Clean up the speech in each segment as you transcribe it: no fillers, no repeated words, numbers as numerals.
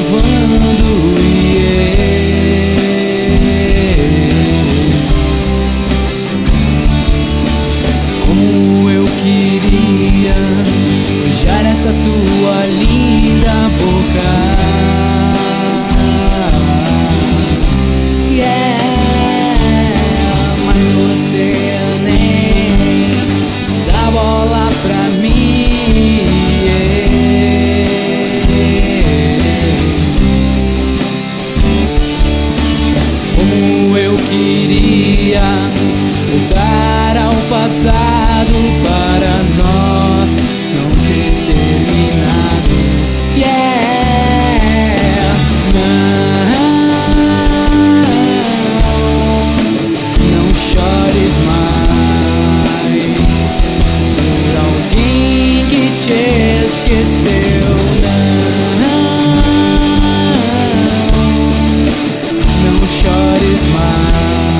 louvando, como eu queria beijar essa tua linda boca. Mas você nem dá bola pra mim. Como eu queria voltar ao passado para nós não ter terminado. Não chores mais por alguém que te esqueceu. Não chores mais.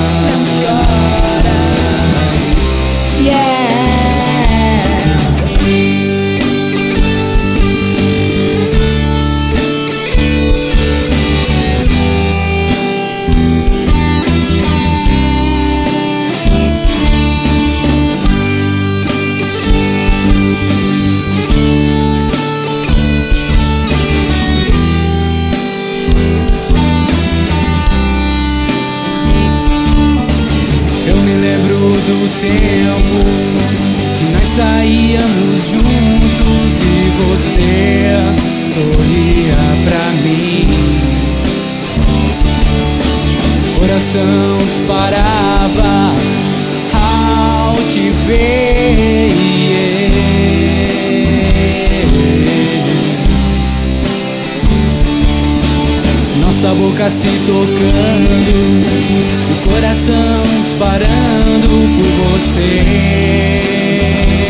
Do tempo que nós saíamos juntos e você sorria pra mim. Coração disparava ao te ver. Nossa boca se tocando, o coração disparando por você.